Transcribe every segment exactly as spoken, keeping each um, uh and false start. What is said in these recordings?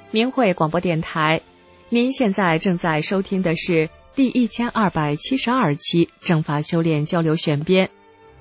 明慧广播电台，您现在正在收听的是第一千二百七十二期正法修炼交流选编。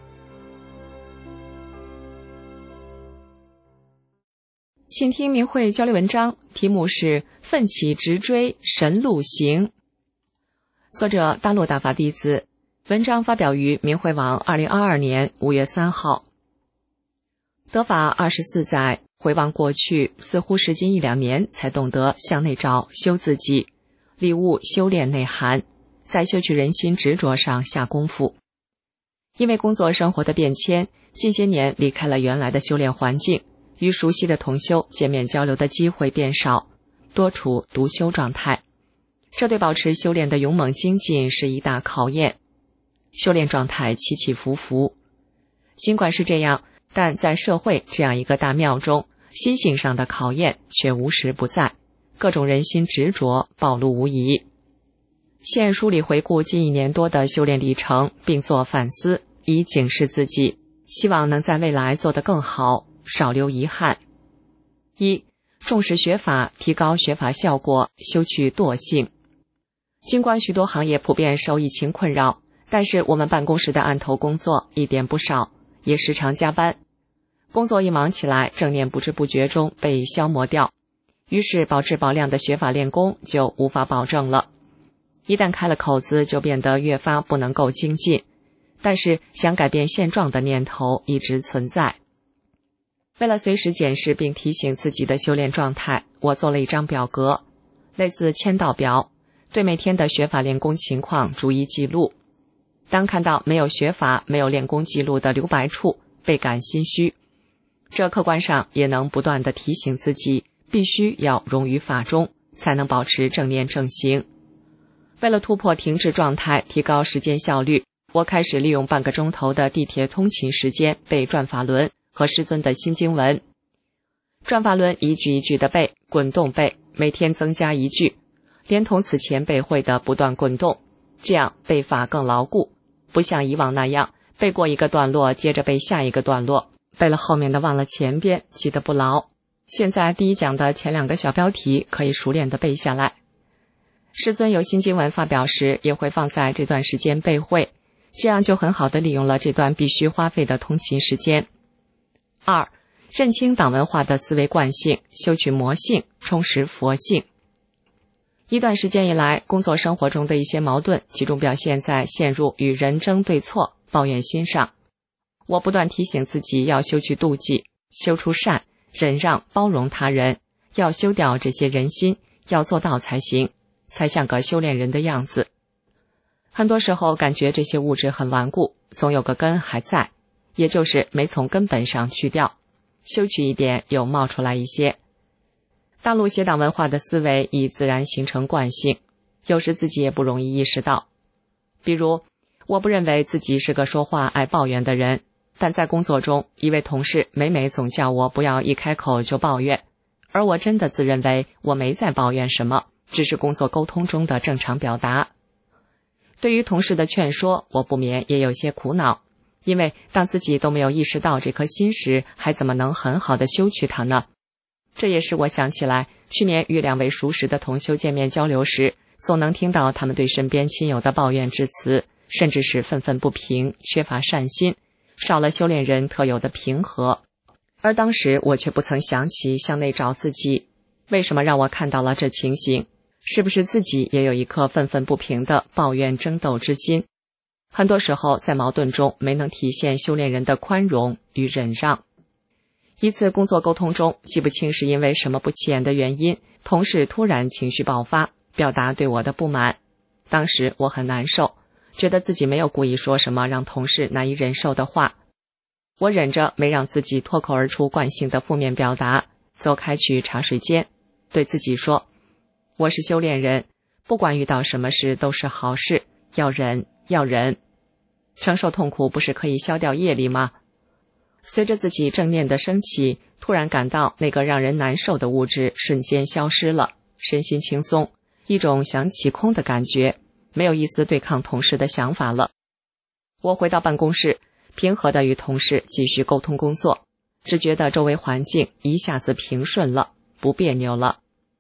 请听明慧交流文章，题目是奋起直追神路行，作者大陆大法弟子，文章发表于明慧网二零二二年五月三号。得法二十四载，回望过去，似乎时间一两年才懂得向内找，修自己，领悟修炼内涵，在修取人心执着上下功夫。因为工作生活的变迁，近些年离开了原来的修炼环境，与熟悉的同修见面交流的机会变少，多处独修状态，这对保持修炼的勇猛精进是一大考验。修炼状态起起伏伏，尽管是这样，但在社会这样一个大庙中，心性上的考验却无时不在，各种人心执着暴露无遗。现梳理回顾近一年多的修炼历程，并做反思，以警示自己，希望能在未来做得更好，少留遗憾。一、重视学法，提高学法效果，修去惰性。尽管许多行业普遍受疫情困扰，但是我们办公室的案头工作一点不少，也时常加班。工作一忙起来，正念不知不觉中被消磨掉，于是保质保量的学法练功就无法保证了。一旦开了口子，就变得越发不能够精进，但是想改变现状的念头一直存在。为了随时检视并提醒自己的修炼状态，我做了一张表格，类似签到表，对每天的学法练功情况逐一记录。当看到没有学法、没有练功记录的留白处，倍感心虚。这客观上也能不断地提醒自己，必须要融于法中，才能保持正念正行。为了突破停滞状态，提高时间效率，我开始利用半个钟头的地铁通勤时间背转法轮和师尊的新经文。转法轮一句一句的背，滚动背，每天增加一句，连同此前背会的不断滚动，这样背法更牢固，不像以往那样背过一个段落接着背下一个段落，背了后面的忘了前边，记得不牢。现在第一讲的前两个小标题可以熟练地背下来。师尊有新经文发表时，也会放在这段时间背会，这样就很好地利用了这段必须花费的通勤时间。二、认清党文化的思维惯性，修取魔性，充实佛性。一段时间以来，工作生活中的一些矛盾集中表现在陷入与人争对错、抱怨心上。我不断提醒自己要修去妒忌，修出善，忍让包容他人，要修掉这些人心，要做到才行，才像个修炼人的样子。很多时候感觉这些物质很顽固，总有个根还在，也就是没从根本上去掉，修取一点又冒出来一些。大陆邪党文化的思维已自然形成惯性，有时自己也不容易意识到。比如，我不认为自己是个说话爱抱怨的人，但在工作中，一位同事每每总叫我不要一开口就抱怨，而我真的自认为我没在抱怨什么，只是工作沟通中的正常表达。对于同事的劝说，我不免也有些苦恼，因为当自己都没有意识到这颗心时，还怎么能很好的修取它呢？这也是我想起来，去年与两位熟识的同修见面交流时，总能听到他们对身边亲友的抱怨之词，甚至是愤愤不平，缺乏善心，少了修炼人特有的平和。而当时我却不曾想起向内找自己，为什么让我看到了这情形？是不是自己也有一颗愤愤不平的抱怨争斗之心？很多时候在矛盾中没能体现修炼人的宽容与忍让。一次工作沟通中，记不清是因为什么不起眼的原因，同事突然情绪爆发，表达对我的不满。当时我很难受，觉得自己没有故意说什么让同事难以忍受的话。我忍着没让自己脱口而出惯性的负面表达，走开去茶水间，对自己说，我是修炼人，不管遇到什么事都是好事，要忍，要忍。承受痛苦不是可以消掉业力吗？随着自己正念的升起，突然感到那个让人难受的物质瞬间消失了，身心轻松，一种想起空的感觉，没有一丝对抗同事的想法了。我回到办公室，平和地与同事继续沟通工作，只觉得周围环境一下子平顺了，不别扭了。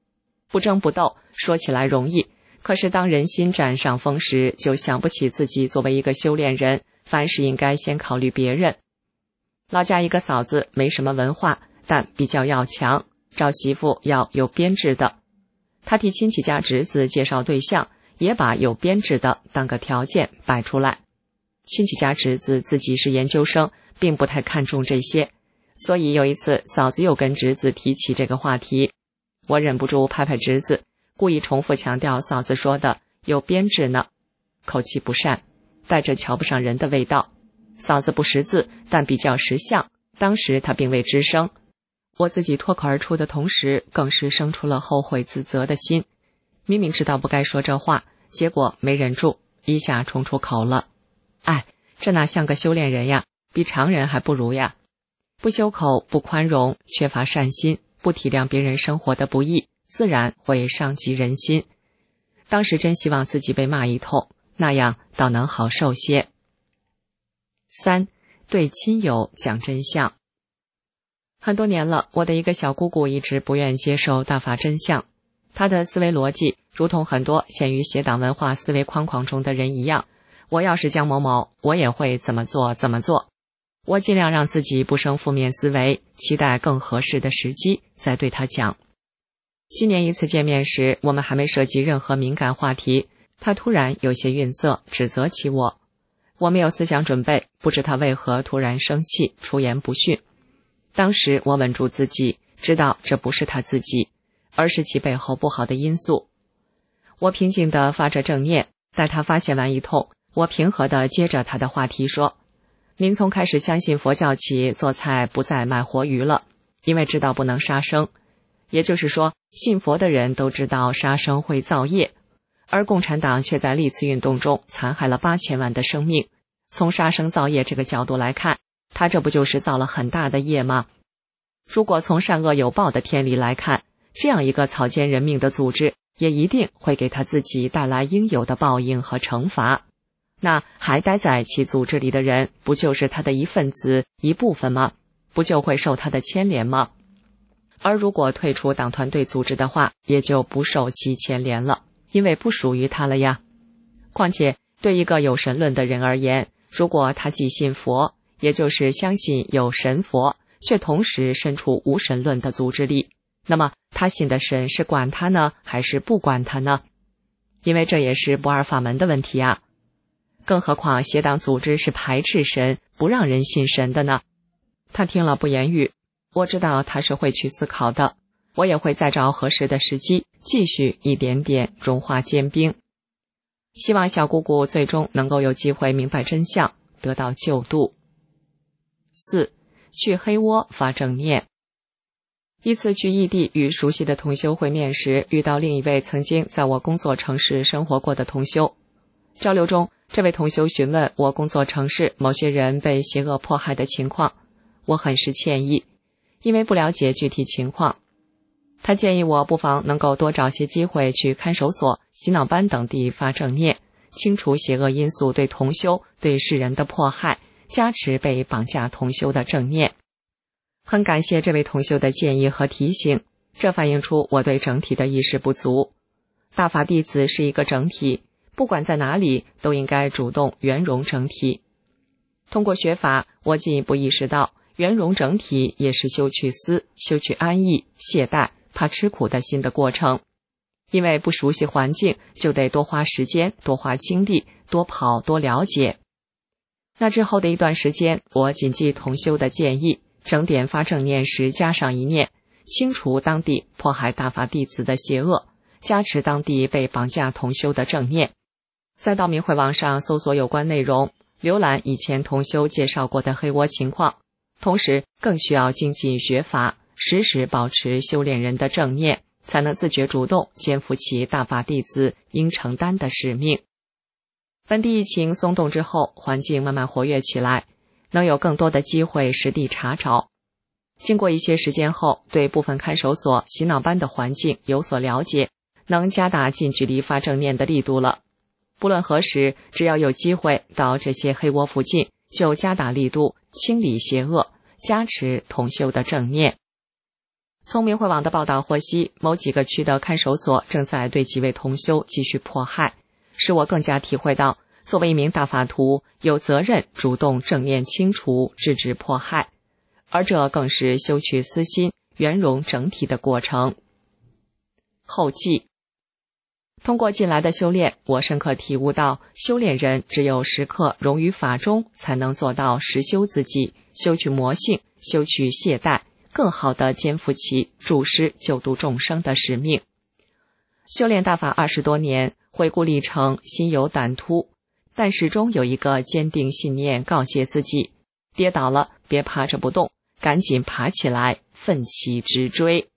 不争不斗，说起来容易，可是当人心占上风时，就想不起自己作为一个修炼人，凡事应该先考虑别人。老家一个嫂子没什么文化，但比较要强，找媳妇要有编制的。她替亲戚家侄子介绍对象，也把有编制的当个条件摆出来。亲戚家侄子自己是研究生，并不太看重这些，所以有一次嫂子又跟侄子提起这个话题，我忍不住拍拍侄子，故意重复强调嫂子说的有编制呢，口气不善，带着瞧不上人的味道。嫂子不识字，但比较识相，当时她并未吱声。我自己脱口而出的同时，更是生出了后悔自责的心。明明知道不该说这话，结果没忍住，一下冲出口了。哎，这哪像个修炼人呀，比常人还不如呀。不修口，不宽容，缺乏善心，不体谅别人生活的不易，自然会伤及人心。当时真希望自己被骂一通，那样倒能好受些。三，对亲友讲真相。很多年了，我的一个小姑姑一直不愿接受大法真相。她的思维逻辑如同很多陷于邪党文化思维框框中的人一样，我要是江某某，我也会怎么做怎么做。我尽量让自己不生负面思维，期待更合适的时机再对她讲。今年一次见面时，我们还没涉及任何敏感话题，她突然有些愠色，指责起我。我没有思想准备，不知她为何突然生气，出言不逊。当时我稳住自己，知道这不是她自己，而是其背后不好的因素。我平静地发着正念，待她发泄完一通，我平和地接着她的话题说，您从开始相信佛教起，做菜不再卖活鱼了，因为知道不能杀生。也就是说，信佛的人都知道杀生会造业，而共产党却在历次运动中残害了八千万的生命。从杀生造业这个角度来看，他这不就是造了很大的业吗？如果从善恶有报的天理来看，这样一个草菅人命的组织，也一定会给他自己带来应有的报应和惩罚。那还待在其组织里的人，不就是他的一份子、一部分吗？不就会受他的牵连吗？而如果退出党团队组织的话，也就不受其牵连了，因为不属于他了呀。况且对一个有神论的人而言，如果他既信佛，也就是相信有神佛，却同时身处无神论的组织里，那么他信的神是管他呢，还是不管他呢？因为这也是不二法门的问题啊。更何况邪党组织是排斥神，不让人信神的呢。他听了不言语，我知道他是会去思考的，我也会再找合适的时机，继续一点点融化坚冰。希望小姑姑最终能够有机会明白真相，得到救度。四，去黑窝发正念。一次去异地与熟悉的同修会面时，遇到另一位曾经在我工作城市生活过的同修。交流中，这位同修询问我工作城市某些人被邪恶迫害的情况，我很是歉意，因为不了解具体情况。他建议我不妨能够多找些机会去看守所、洗脑班等地发正念，清除邪恶因素对同修、对世人的迫害，加持被绑架同修的正念。很感谢这位同修的建议和提醒，这反映出我对整体的意识不足。大法弟子是一个整体，不管在哪里都应该主动圆融整体。通过学法，我进一步意识到，圆融整体也是修去思、修去安逸、懈怠、怕吃苦的新的过程。因为不熟悉环境，就得多花时间、多花精力、多跑、多了解。那之后的一段时间，我谨记同修的建议，整点发正念时加上一念，清除当地迫害大法弟子的邪恶，加持当地被绑架同修的正念。再到明慧网上搜索有关内容，浏览以前同修介绍过的黑窝情况，同时更需要精进学法，时时保持修炼人的正念，才能自觉主动肩负起大法弟子应承担的使命。本地疫情松动之后，环境慢慢活跃起来，能有更多的机会实地查找。经过一些时间后，对部分看守所、洗脑班的环境有所了解，能加大近距离发正念的力度了。不论何时，只要有机会到这些黑窝附近，就加大力度清理邪恶，加持同修的正念。 从明慧网的报道获悉，某几个区的看守所正在对几位同修继续迫害，使我更加体会到，作为一名大法徒，有责任主动正面清除、制止迫害，而这更是修去私心、圆融整体的过程。后记：通过近来的修炼，我深刻体悟到，修炼人只有时刻融于法中，才能做到实修自己，修去魔性，修去懈怠，更好地肩负起助师救度众生的使命。修炼大法二十多年，回顾历程，心有胆突，但始终有一个坚定信念告诫自己：跌倒了，别趴着不动，赶紧爬起来，奋起直追。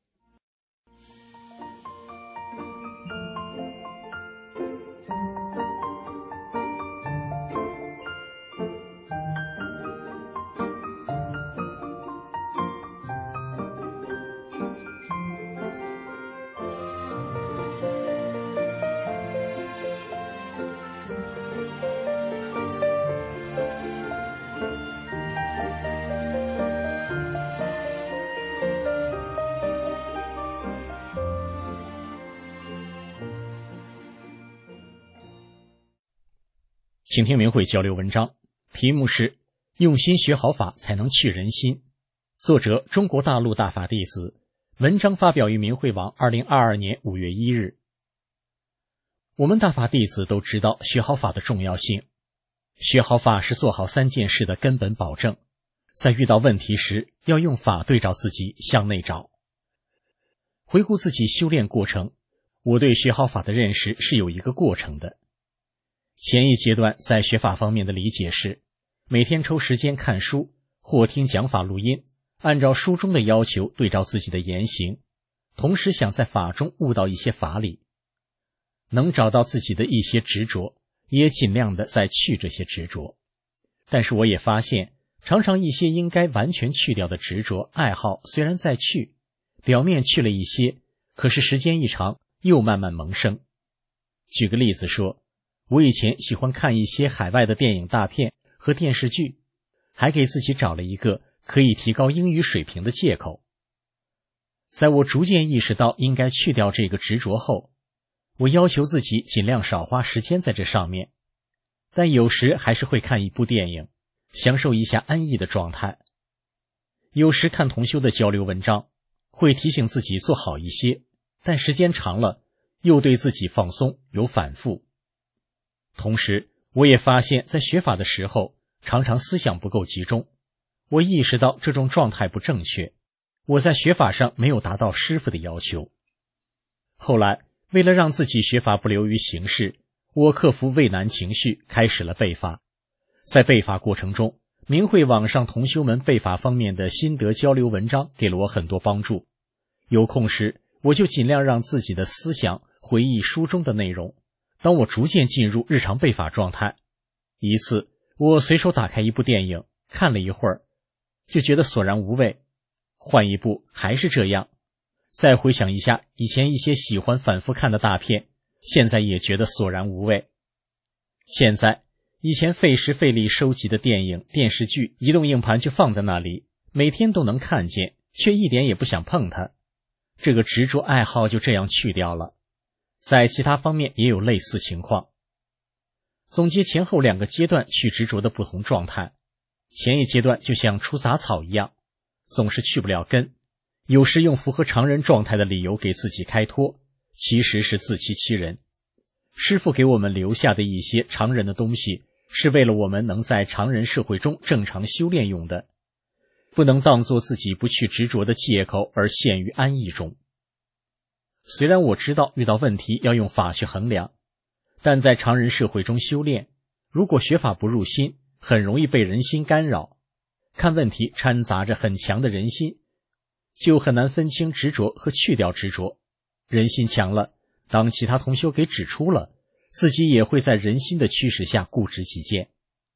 请听明慧交流文章，题目是用心学好法才能去人心，作者中国大陆大法弟子，文章发表于明慧网二零二二年五月一日。我们大法弟子都知道学好法的重要性，学好法是做好三件事的根本保证，在遇到问题时要用法对照自己，向内找。回顾自己修炼过程，我对学好法的认识是有一个过程的。前一阶段在学法方面的理解是，每天抽时间看书或听讲法录音，按照书中的要求对照自己的言行，同时想在法中悟到一些法理，能找到自己的一些执着，也尽量的再去这些执着。但是我也发现，常常一些应该完全去掉的执着爱好虽然在去，表面去了一些，可是时间一长又慢慢萌生。举个例子说，我以前喜欢看一些海外的电影大片和电视剧，还给自己找了一个可以提高英语水平的借口。在我逐渐意识到应该去掉这个执着后，我要求自己尽量少花时间在这上面，但有时还是会看一部电影，享受一下安逸的状态。有时看同修的交流文章，会提醒自己做好一些，但时间长了，又对自己放松，有反复。同时，我也发现在学法的时候，常常思想不够集中。我意识到这种状态不正确，我在学法上没有达到师父的要求。后来，为了让自己学法不流于形式，我克服畏难情绪，开始了背法。在背法过程中，明慧网上同修们背法方面的心得交流文章给了我很多帮助。有空时，我就尽量让自己的思想回忆书中的内容。当我逐渐进入日常背法状态，一次我随手打开一部电影，看了一会儿，就觉得索然无味，换一部还是这样。再回想一下以前一些喜欢反复看的大片，现在也觉得索然无味。现在以前费时费力收集的电影、电视剧、移动硬盘就放在那里，每天都能看见，却一点也不想碰它。这个执着爱好就这样去掉了。在其他方面也有类似情况。总结前后两个阶段去执着的不同状态，前一阶段就像除杂草一样，总是去不了根，有时用符合常人状态的理由给自己开脱，其实是自欺欺人。师父给我们留下的一些常人的东西，是为了我们能在常人社会中正常修炼用的，不能当作自己不去执着的借口而陷于安逸中。虽然我知道遇到问题要用法去衡量，但在常人社会中修炼，如果学法不入心，很容易被人心干扰，看问题掺杂着很强的人心，就很难分清执着和去掉执着。人心强了，当其他同修给指出了，自己也会在人心的驱使下固执己见。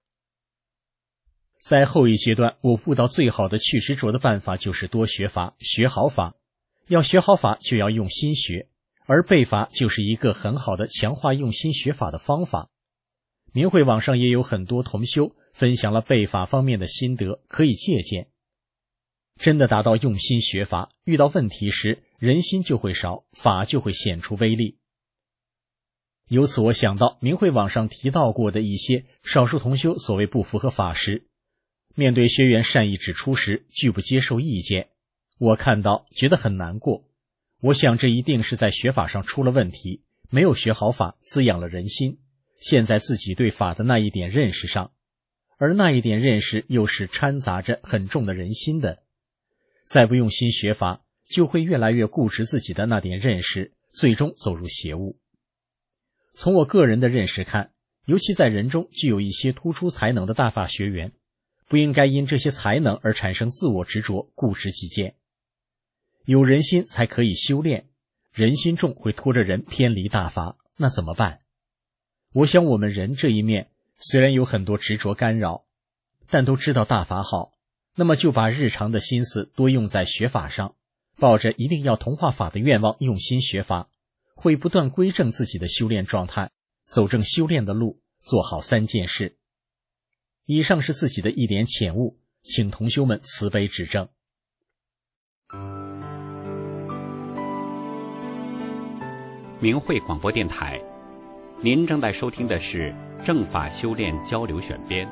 在后一阶段，我悟到最好的去执着的办法就是多学法，学好法。要学好法就要用心学，而背法就是一个很好的强化用心学法的方法。明慧网上也有很多同修分享了背法方面的心得，可以借鉴。 真的达到用心学法，遇到问题时人心就会少，法就会显出威力。由此我想到明慧网上提到过的一些少数同修所谓不符合法时，面对学员善意指出时拒不接受意见，我看到觉得很难过。我想这一定是在学法上出了问题，没有学好法，滋养了人心，陷在自己对法的那一点认识上，而那一点认识又是掺杂着很重的人心的。再不用心学法，就会越来越固执自己的那点认识，最终走入邪物。从我个人的认识看，尤其在人中具有一些突出才能的大法学员，不应该因这些才能而产生自我执着、固执己见。有人心才可以修炼，人心重会拖着人偏离大法，那怎么办？我想我们人这一面虽然有很多执着干扰，但都知道大法好，那么就把日常的心思多用在学法上，抱着一定要同化法的愿望用心学法，会不断归正自己的修炼状态，走正修炼的路，做好三件事。以上是自己的一点浅悟，请同修们慈悲指正。 明慧广播电台，您正在收听的是正法修炼交流选编。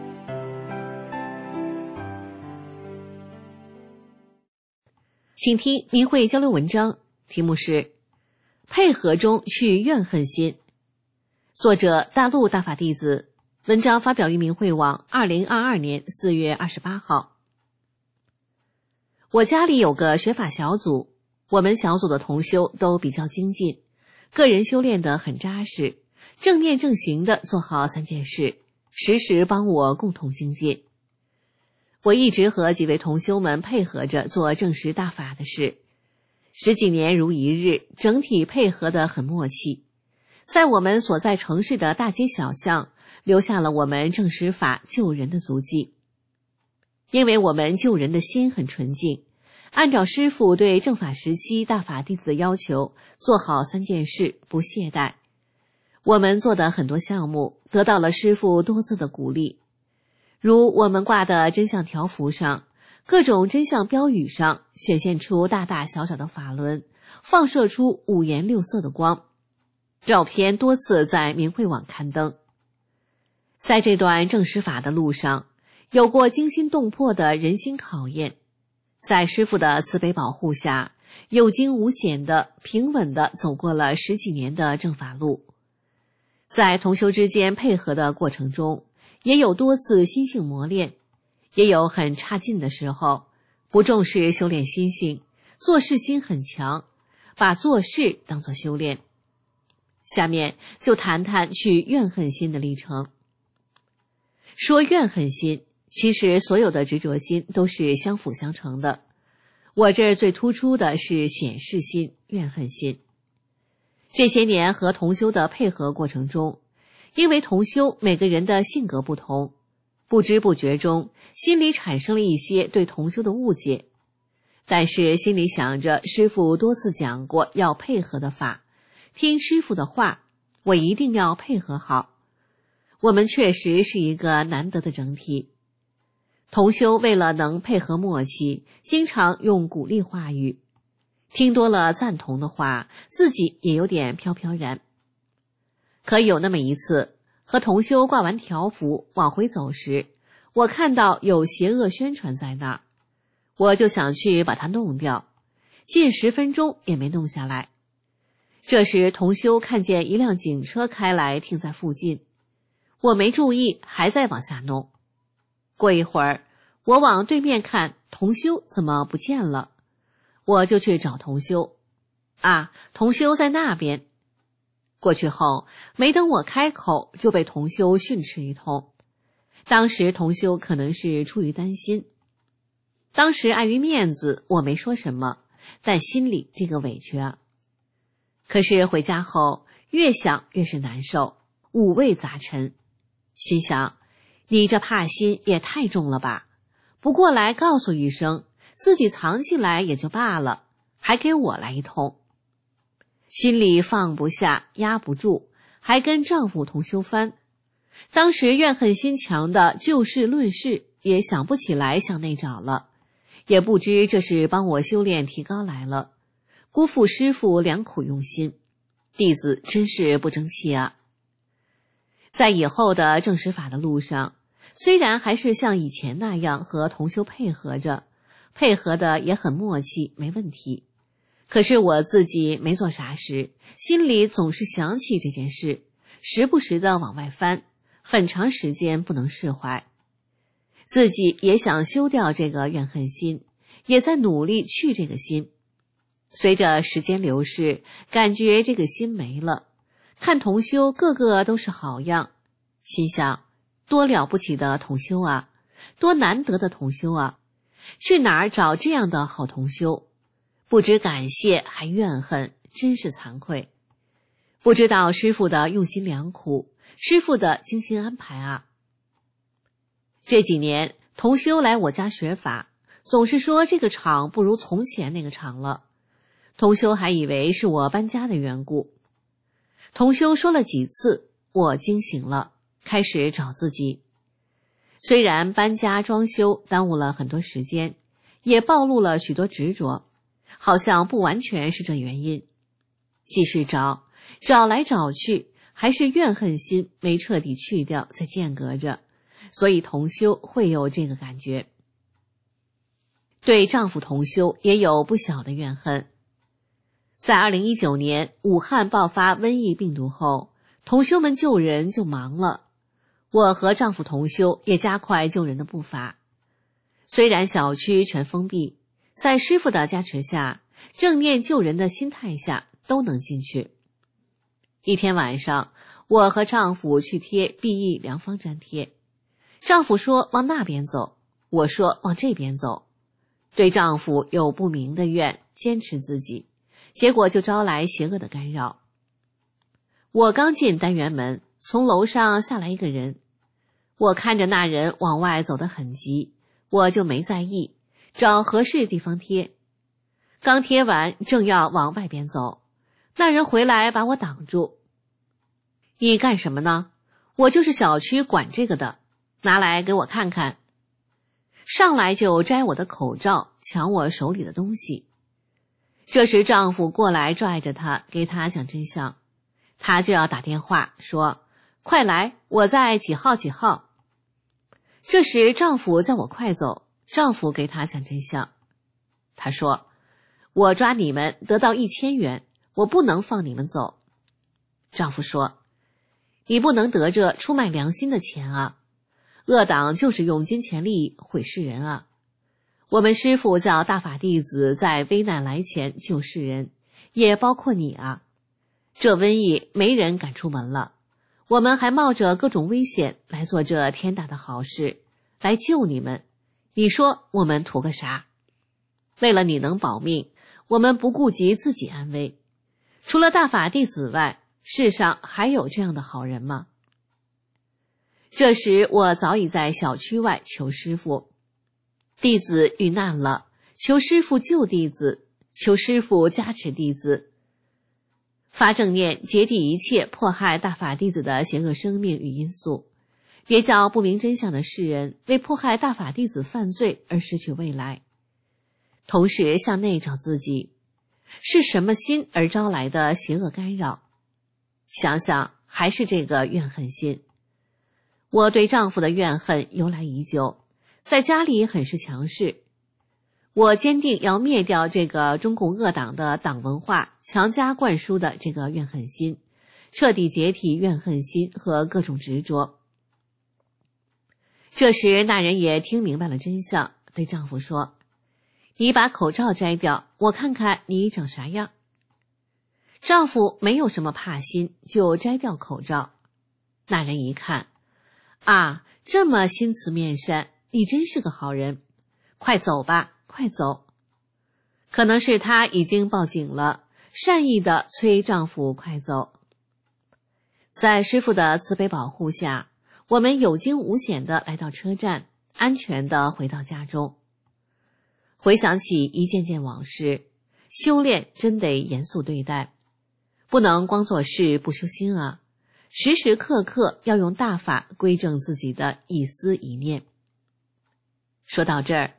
请听明慧交流文章，题目是配合中去怨恨心，作者大陆大法弟子，文章发表于明慧网二零二二年四月二十八号。我家里有个学法小组，我们小组的同修都比较精进，个人修炼得很扎实，正念正行地做好三件事，时时帮我共同精进。我一直和几位同修们配合着做正实大法的事，十几年如一日，整体配合得很默契，在我们所在城市的大街小巷留下了我们正实法救人的足迹。因为我们救人的心很纯净，按照师父对正法时期大法弟子的要求，做好三件事，不懈怠。我们做的很多项目得到了师父多次的鼓励，如我们挂的真相条幅上，各种真相标语上显现出大大小小的法轮，放射出五颜六色的光，照片多次在明慧网刊登。在这段正实法的路上，有过惊心动魄的人心考验，在师父的慈悲保护下，有惊无险的平稳地走过了十几年的正法路。在同修之间配合的过程中，也有多次心性磨练，也有很差劲的时候，不重视修炼心性，做事心很强，把做事当作修炼。下面就谈谈去怨恨心的历程。说怨恨心，其实所有的执着心都是相辅相成的，我这儿最突出的是显示心、怨恨心。这些年和同修的配合过程中，因为同修每个人的性格不同，不知不觉中心里产生了一些对同修的误解，但是心里想着师父多次讲过要配合的法，听师父的话，我一定要配合好。我们确实是一个难得的整体。同修为了能配合默契，经常用鼓励话语，听多了赞同的话，自己也有点飘飘然。可有那么一次，和同修挂完条幅往回走时，我看到有邪恶宣传在那儿，我就想去把它弄掉，近十分钟也没弄下来。这时同修看见一辆警车开来停在附近，我没注意，还在往下弄。过一会儿，我往对面看，同修怎么不见了？我就去找同修。啊，同修在那边。过去后，没等我开口，就被同修训斥一通。当时同修可能是出于担心，当时碍于面子，我没说什么，但心里这个委屈啊。可是回家后，越想越是难受，五味杂陈，心想，你这怕心也太重了吧，不过来告诉一声，自己藏起来也就罢了，还给我来一通。心里放不下，压不住，还跟丈夫同修翻。当时怨恨心强的就事论事，也想不起来向内找了， 也不知这是帮我修炼提高来了，辜负师父良苦用心，弟子真是不争气啊。在以后的正实法的路上，虽然还是像以前那样和同修配合着，配合的也很默契，没问题。可是我自己没做啥时，心里总是想起这件事，时不时的往外翻，很长时间不能释怀。自己也想修掉这个怨恨心，也在努力去这个心。随着时间流逝，感觉这个心没了，看同修个个都是好样，心想多了不起的同修啊，多难得的同修啊，去哪儿找这样的好同修？不知感谢还怨恨，真是惭愧。不知道师父的用心良苦，师父的精心安排啊。这几年同修来我家学法，总是说这个厂不如从前那个厂了，同修还以为是我搬家的缘故。同修说了几次，我惊醒了，开始找自己。虽然搬家装修耽误了很多时间，也暴露了许多执着，好像不完全是这原因。继续找，找来找去，还是怨恨心没彻底去掉，在间隔着，所以同修会有这个感觉。对丈夫同修也有不小的怨恨。在二零一九年武汉爆发瘟疫病毒后，同修们救人就忙了，我和丈夫同修也加快救人的步伐。虽然小区全封闭，在师父的加持下，正念救人的心态下都能进去。一天晚上，我和丈夫去贴 B E 良方粘贴，丈夫说往那边走，我说往这边走。对丈夫有不明的怨，坚持自己，结果就招来邪恶的干扰。我刚进单元门，从楼上下来一个人，我看着那人往外走得很急，我就没在意，找合适的地方贴。刚贴完，正要往外边走，那人回来把我挡住。你干什么呢？我就是小区管这个的，拿来给我看看。上来就摘我的口罩，抢我手里的东西。这时丈夫过来拽着她，给她讲真相。她就要打电话说，快来，我在几号几号。这时丈夫叫我快走，丈夫给她讲真相。她说，我抓你们得到一千元，我不能放你们走。丈夫说，你不能得着出卖良心的钱啊，恶党就是用金钱利益毁世人啊。我们师父叫大法弟子在危难来前救世人，也包括你啊。这瘟疫没人敢出门了，我们还冒着各种危险来做这天大的好事，来救你们。你说我们图个啥？为了你能保命，我们不顾及自己安危。除了大法弟子外，世上还有这样的好人吗？这时我早已在小区外求师父，弟子遇难了，求师父救弟子，求师父加持弟子。发正念，截抵一切迫害大法弟子的邪恶生命与因素，别叫不明真相的世人为迫害大法弟子犯罪而失去未来。同时向内找自己，是什么心而招来的邪恶干扰？想想还是这个怨恨心。我对丈夫的怨恨由来已久，在家里很是强势。我坚定要灭掉这个中共恶党的党文化强加灌输的这个怨恨心，彻底解体怨恨心和各种执着。这时那人也听明白了真相，对丈夫说，你把口罩摘掉，我看看你长啥样。丈夫没有什么怕心，就摘掉口罩。那人一看，啊，这么心慈面善，你真是个好人，快走吧，快走。可能是她已经报警了，善意地催丈夫快走。在师父的慈悲保护下，我们有惊无险地来到车站，安全地回到家中。回想起一件件往事，修炼真得严肃对待，不能光做事不修心啊，时时刻刻要用大法归正自己的一思一念。说到这儿，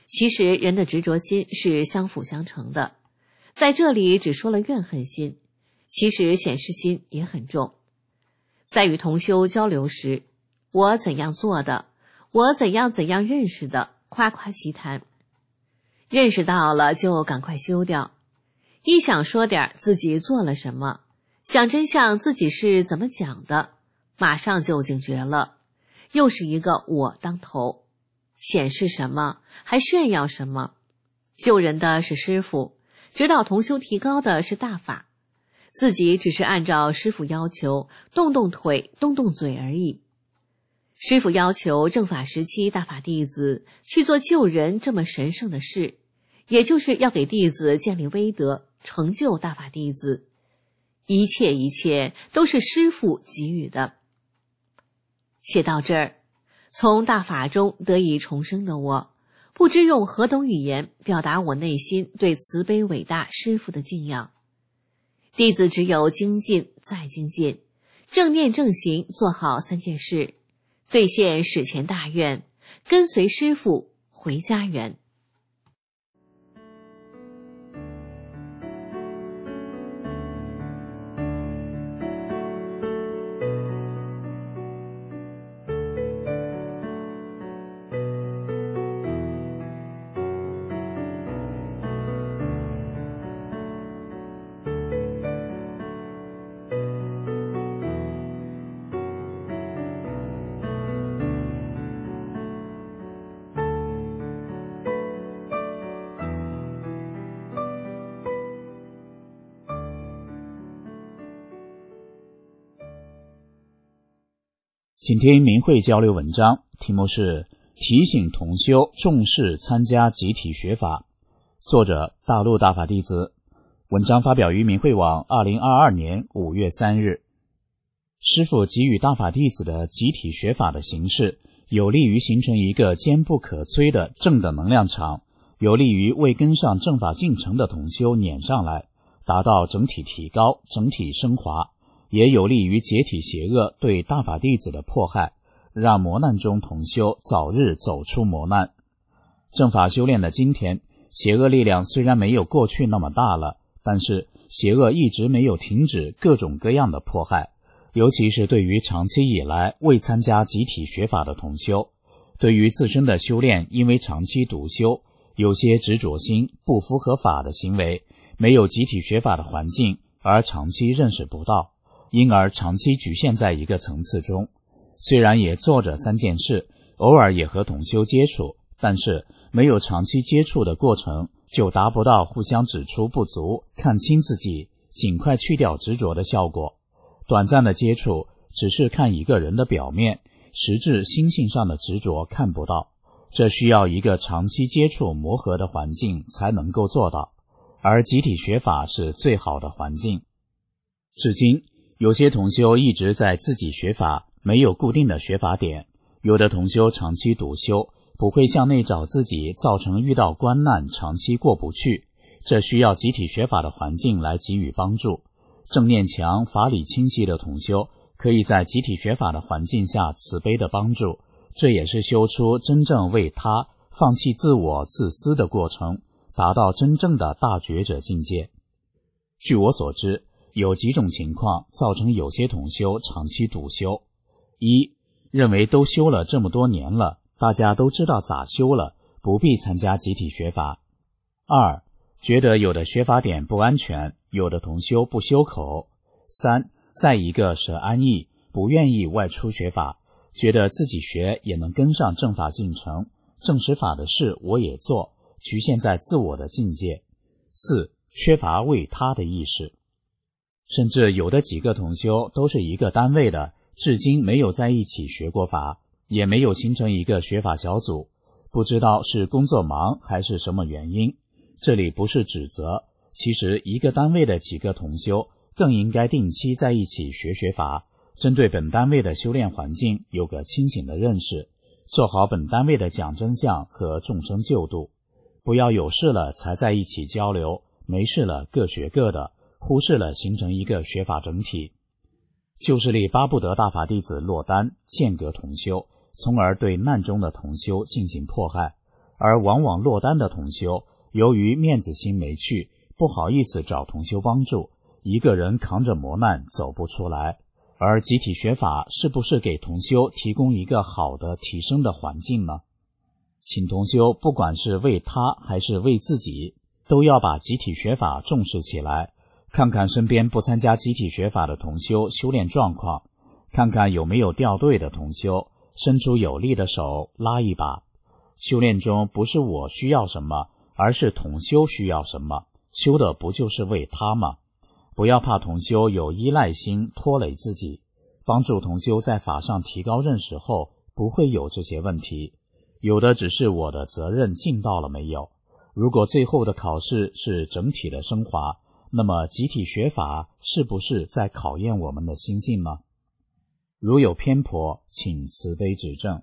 其实人的执着心是相辅相成的，在这里只说了怨恨心，其实显示心也很重。在与同修交流时，我怎样做的，我怎样怎样认识的，夸夸其谈。认识到了就赶快修掉，一想说点自己做了什么，讲真相自己是怎么讲的，马上就警觉了，又是一个我当头，显示什么还炫耀什么。救人的是师父，指导同修提高的是大法，自己只是按照师父要求动动腿动动嘴而已。师父要求正法时期大法弟子去做救人这么神圣的事，也就是要给弟子建立威德，成就大法弟子。一切一切都是师父给予的。写到这儿，从大法中得以重生的我，不知用何等语言表达我内心对慈悲伟大师父的敬仰。弟子只有精进再精进，正念正行，做好三件事，兑现史前大愿，跟随师父回家园。 请听明慧交流文章，题目是提醒同修重视参加集体学法，作者大陆大法弟子。文章发表于明慧网二零二二年五月三日。师父给予大法弟子的集体学法的形式，有利于形成一个坚不可摧的正的能量场，有利于未跟上正法进程的同修撵上来，达到整体提高、整体升华，也有利于解体邪恶对大法弟子的迫害，让磨难中同修早日走出磨难。正法修炼的今天，邪恶力量虽然没有过去那么大了，但是邪恶一直没有停止各种各样的迫害，尤其是对于长期以来未参加集体学法的同修，对于自身的修炼因为长期独修，有些执着心、不符合法的行为，没有集体学法的环境而长期认识不到，因而长期局限在一个层次中。虽然也做着三件事，偶尔也和同修接触，但是没有长期接触的过程，就达不到互相指出不足、看清自己、尽快去掉执着的效果。短暂的接触只是看一个人的表面，实质心性上的执着看不到，这需要一个长期接触磨合的环境才能够做到，而集体学法是最好的环境。至今有些同修一直在自己学法，没有固定的学法点，有的同修长期独修，不会向内找自己，造成遇到关难长期过不去，这需要集体学法的环境来给予帮助。正念强、法理清晰的同修，可以在集体学法的环境下慈悲的帮助，这也是修出真正为他、放弃自我自私的过程，达到真正的大觉者境界。据我所知，有几种情况造成有些同修长期独修。一、认为都修了这么多年了，大家都知道咋修了，不必参加集体学法。二、觉得有的学法点不安全，有的同修不修口。三、再一个是安逸，不愿意外出学法，觉得自己学也能跟上正法进程，正实法的事我也做，局限在自我的境界。四、缺乏为他的意识。甚至有的几个同修都是一个单位的，至今没有在一起学过法，也没有形成一个学法小组，不知道是工作忙还是什么原因。这里不是指责，其实一个单位的几个同修更应该定期在一起学学法，针对本单位的修炼环境有个清醒的认识，做好本单位的讲真相和众生救度，不要有事了才在一起交流，没事了各学各的，忽视了形成一个学法整体。旧势力巴不得大法弟子落单，间隔同修，从而对难中的同修进行迫害， 而往往落单的同修，由于面子心没去，不好意思找同修帮助，一个人扛着磨难走不出来。而集体学法是不是给同修提供一个好的提升的环境呢？请同修不管是为他还是为自己，都要把集体学法重视起来，看看身边不参加集体学法的同修修炼状况，看看有没有掉队的同修，伸出有力的手拉一把。修炼中不是我需要什么，而是同修需要什么，修的不就是为他吗？不要怕同修有依赖心拖累自己，帮助同修在法上提高认识后，不会有这些问题。有的只是我的责任尽到了没有。如果最后的考试是整体的升华，那么集体学法是不是在考验我们的心性呢？如有偏颇，请慈悲指正。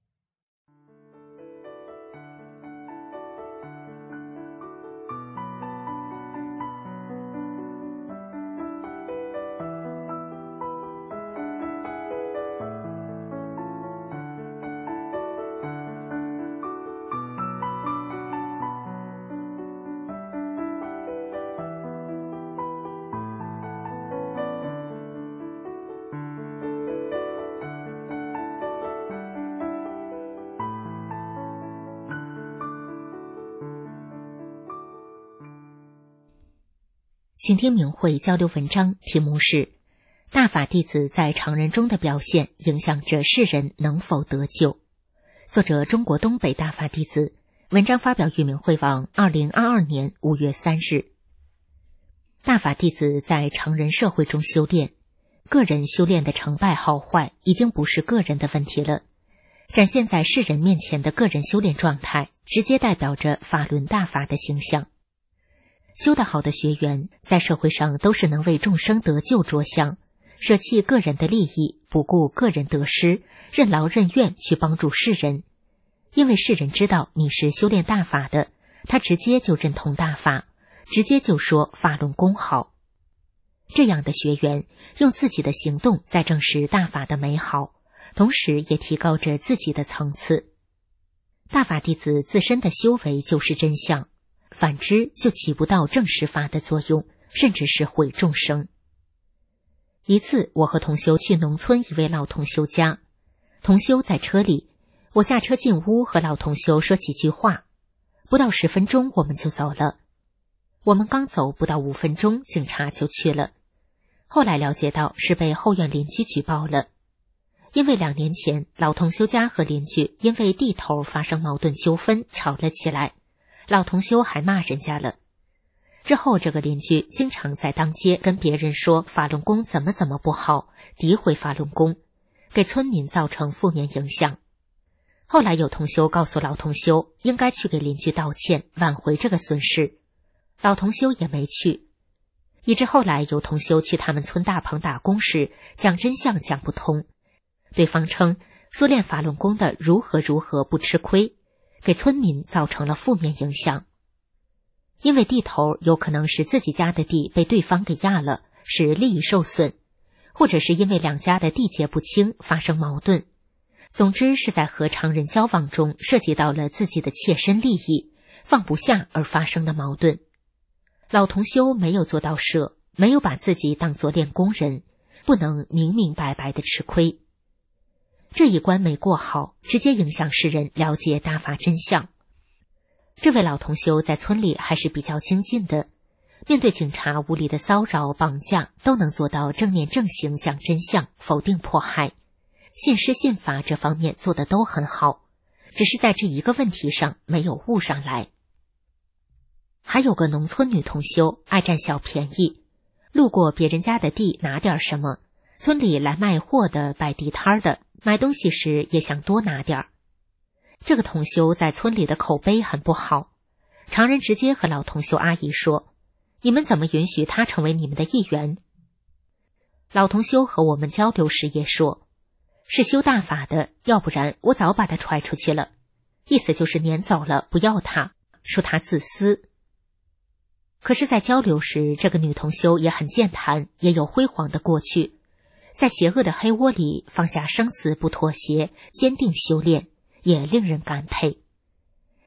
请听明慧交流文章，题目是大法弟子在常人中的表现影响着世人能否得救。作者中国东北大法弟子，文章发表于明慧网二零二二年五月三日。大法弟子在常人社会中修炼，个人修炼的成败好坏已经不是个人的问题了，展现在世人面前的个人修炼状态，直接代表着法轮大法的形象。修得好的学员在社会上都是能为众生得救着想，舍弃个人的利益，不顾个人得失，任劳任怨去帮助世人。因为世人知道你是修炼大法的，他直接就认同大法，直接就说法轮功好。这样的学员用自己的行动在证实大法的美好，同时也提高着自己的层次。大法弟子自身的修为就是真相，反之就起不到证实法的作用，甚至是毁众生。一次我和同修去农村一位老同修家，同修在车里，我下车进屋和老同修说几句话，不到十分钟我们就走了。我们刚走不到五分钟，警察就去了。后来了解到是被后院邻居举报了，因为两年前老同修家和邻居因为地头发生矛盾纠纷吵了起来，老同修还骂人家了。之后这个邻居经常在当街跟别人说法轮功怎么怎么不好，诋毁法轮功，给村民造成负面影响。后来有同修告诉老同修应该去给邻居道歉，挽回这个损失，老同修也没去。以致后来有同修去他们村大棚打工时，讲真相讲不通，对方称说练法轮功的如何如何不吃亏，给村民造成了负面影响。因为地头有可能是自己家的地被对方给压了，使利益受损，或者是因为两家的地界不清发生矛盾，总之是在和常人交往中涉及到了自己的切身利益，放不下而发生的矛盾。老同修没有做到舍，没有把自己当作练功人，不能明明白白的吃亏。这一关没过好，直接影响世人了解大法真相。这位老同修在村里还是比较精进的，面对警察无理的骚扰绑架，都能做到正念正行讲真相，否定迫害，信师信法这方面做得都很好，只是在这一个问题上没有悟上来。还有个农村女同修爱占小便宜，路过别人家的地拿点什么，村里来卖货的摆地摊的买东西时也想多拿点儿。这个同修在村里的口碑很不好，常人直接和老同修阿姨说，你们怎么允许他成为你们的一员？老同修和我们交流时也说，是修大法的，要不然我早把他踹出去了，意思就是撵走了，不要他，说他自私。可是在交流时，这个女同修也很健谈，也有辉煌的过去，在邪恶的黑窝里放下生死不妥协，坚定修炼，也令人感佩。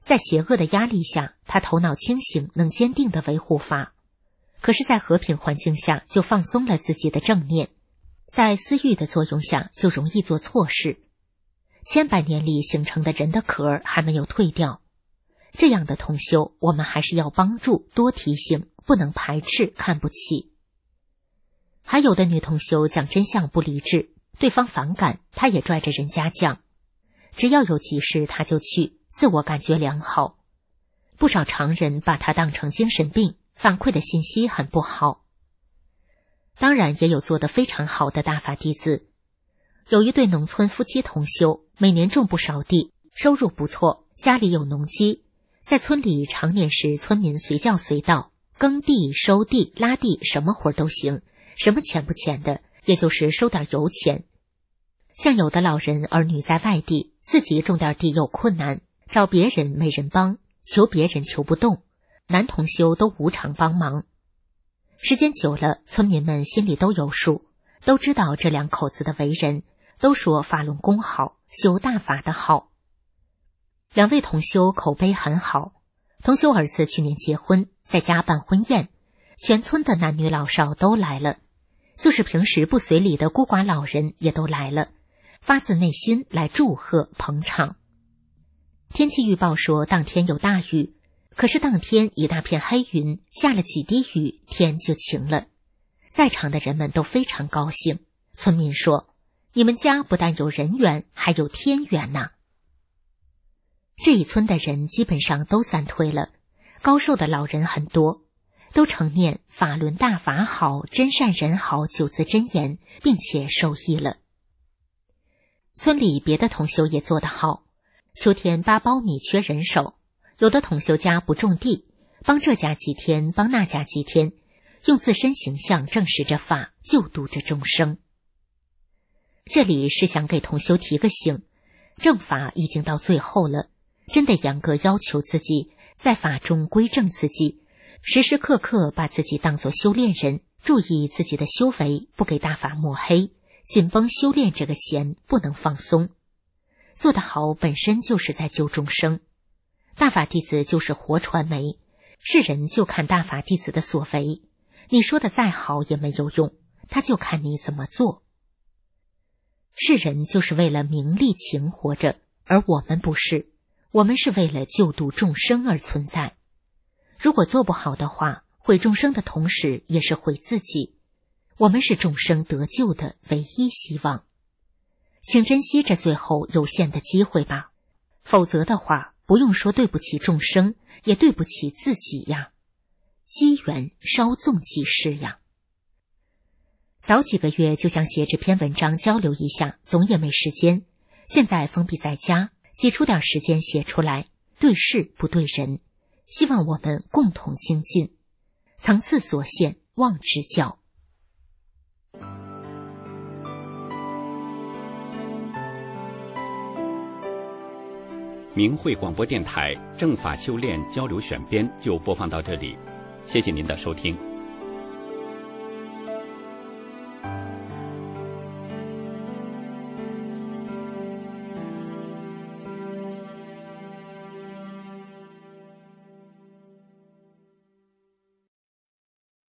在邪恶的压力下，他头脑清醒，能坚定地维护法；可是，在和平环境下，就放松了自己的正念，在私欲的作用下，就容易做错事。千百年里形成的人的壳还没有退掉，这样的同修，我们还是要帮助，多提醒，不能排斥，看不起。还有的女同修讲真相不理智，对方反感，她也拽着人家讲，只要有急事她就去，自我感觉良好。不少常人把她当成精神病，反馈的信息很不好。当然也有做得非常好的大法弟子。有一对农村夫妻同修，每年种不少地，收入不错，家里有农机，在村里常年是村民随叫随到，耕地、收地、拉地，什么活都行，什么钱不钱的，也就是收点油钱。像有的老人儿女在外地，自己种点地有困难，找别人没人帮，求别人求不动，男同修都无偿帮忙。时间久了，村民们心里都有数，都知道这两口子的为人，都说法轮功好，修大法的好。两位同修口碑很好，同修儿子去年结婚，在家办婚宴，全村的男女老少都来了，就是平时不随礼的孤寡老人也都来了，发自内心来祝贺捧场。天气预报说当天有大雨，可是当天一大片黑云，下了几滴雨，天就晴了。在场的人们都非常高兴。村民说，你们家不但有人缘，还有天缘呐。这一村的人基本上都三推了，高寿的老人很多，都承念法轮大法好，真善人好九字真言，并且受益了。村里别的同修也做得好，秋天扒苞米缺人手，有的同修家不种地，帮这家几天，帮那家几天，用自身形象证实着法，救度着众生。这里是想给同修提个醒，正法已经到最后了，真的严格要求自己，在法中归正自己，时时刻刻把自己当作修炼人，注意自己的修为，不给大法抹黑，紧绷修炼这个弦，不能放松。做得好本身就是在救众生，大法弟子就是活传媒，世人就看大法弟子的所为，你说的再好也没有用，他就看你怎么做。世人就是为了名利情活着，而我们不是，我们是为了救度众生而存在。如果做不好的话，毁众生的同时也是毁自己。我们是众生得救的唯一希望，请珍惜这最后有限的机会吧，否则的话，不用说对不起众生，也对不起自己呀。机缘稍纵即逝呀。早几个月就想写这篇文章交流一下，总也没时间，现在封闭在家，挤出点时间写出来，对事不对人，希望我们共同精进，层次所限，望指教。 明慧广播电台正法修炼交流选编就播放到这里，谢谢您的收听。